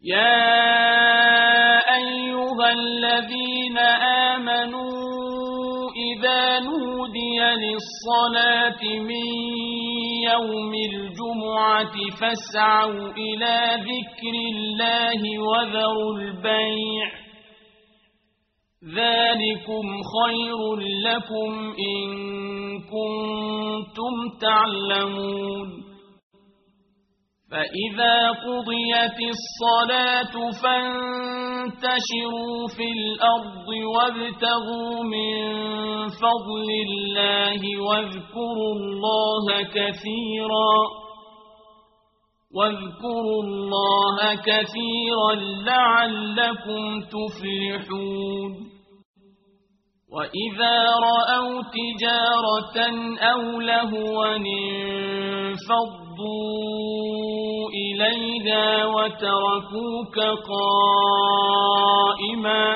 يا أيها الذين آمنوا إذا نودي للصلاة من يوم الجمعة فاسعوا إلى ذكر الله وذروا البيع ذلكم خير لكم إن كنتم تعلمون فإذا قضيت الصلاة فانتشروا في الأرض وابتغوا من فضل الله واذكروا الله كثيرا لعلكم تفلحون وإذا رأوا تجارة أو لهوا انفضوا إليها وتركوك قائما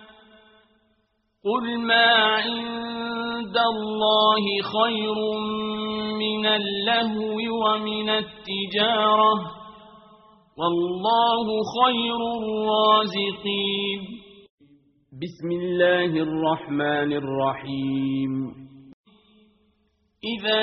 قل ما عند الله خير من اللهو ومن التجارة والله خير الرازقين بسم الله الرحمن الرحيم إذا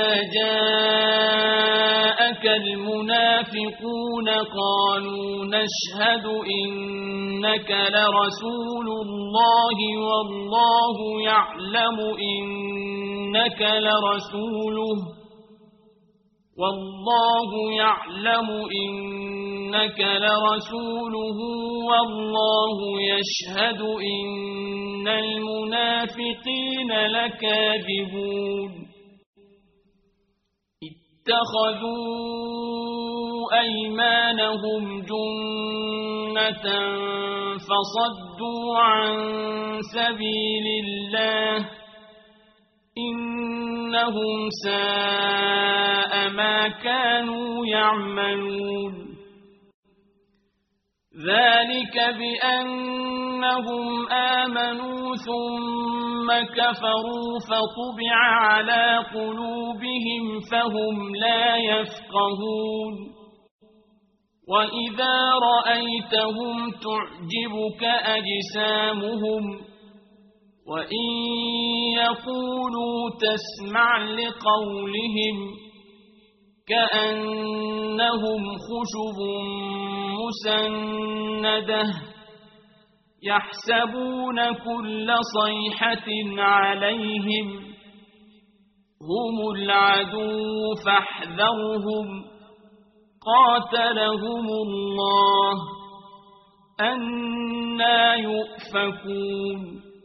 جاءك المنافقون قالوا نشهد إنك لرسول الله والله يعلم إنك لرسوله والله يشهد إن المنافقين لكاذبون اتخذوا أيمانهم جنة فصدوا عن سبيل الله إنهم ساء ما كانوا يعملون ذلك بأنهم آمنوا ثم كفروا فطبع على قلوبهم فهم لا يفقهون وإذا رأيتهم تعجبك أجسامهم وإن يقولوا تسمع لقولهم كأنهم خشب مسندة يحسبون كل صيحة عليهم هم العدو فاحذرهم قاتلهم الله أنى يؤفكون